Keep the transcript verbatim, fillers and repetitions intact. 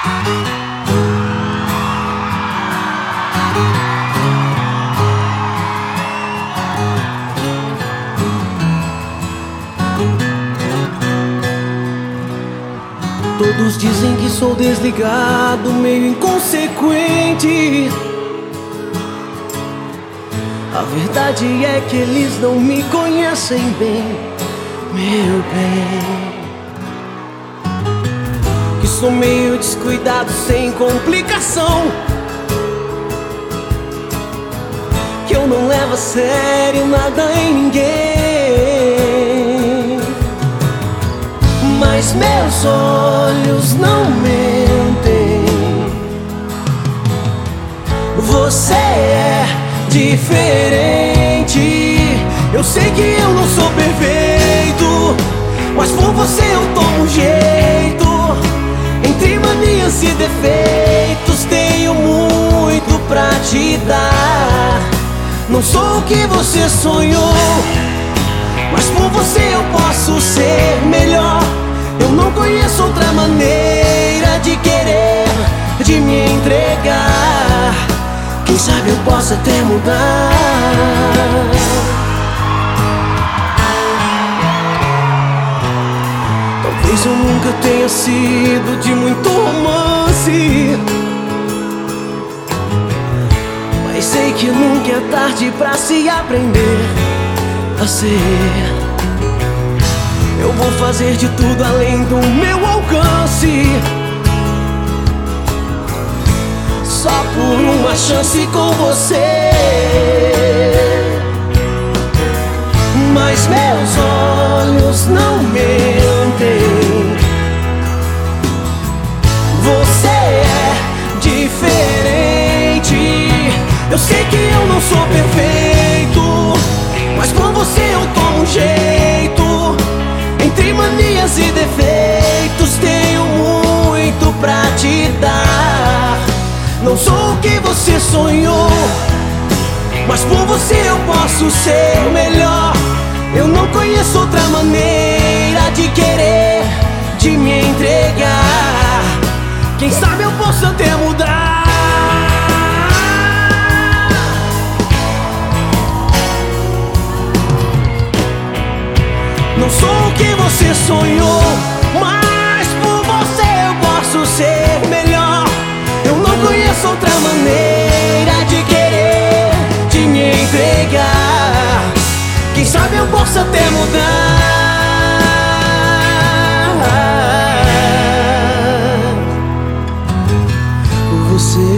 Todos dizem que sou desligado, meio inconsequente. A verdade é que eles não me conhecem bem, meu bem. Que sou meio descuidado, sem complicação. Que eu não levo a sério nada em ninguém. Mas meus olhos não mentem. Você é diferente. Eu sei que eu não sou perfeito, mas por você eu tomo um jeito. Entre manias e defeitos tenho muito pra te dar. Não sou o que você sonhou, mas por você eu posso ser melhor. Eu não conheço outra maneira de querer, de me entregar. Quem sabe eu possa até mudar. Talvez eu nunca tenha sido de muito romance, mas sei que nunca é tarde pra se aprender a ser. Eu vou fazer de tudo além do meu alcance, só por uma chance com você. Mas meus olhos não mentem. Você é diferente. Eu sei que eu não sou perfeito, mas por você eu tomo um jeito. Entre manias e defeitos tenho muito pra te dar. Não sou o que você sonhou, mas por você eu posso ser melhor. Eu não conheço outra maneira de querer, de me entregar. Quem sabe eu posso até mudar. Não sou o que você sonhou, mas por você eu posso ser melhor. Eu não conheço outra maneira de querer, de me entregar. Quem sabe eu posso até mudar. Por você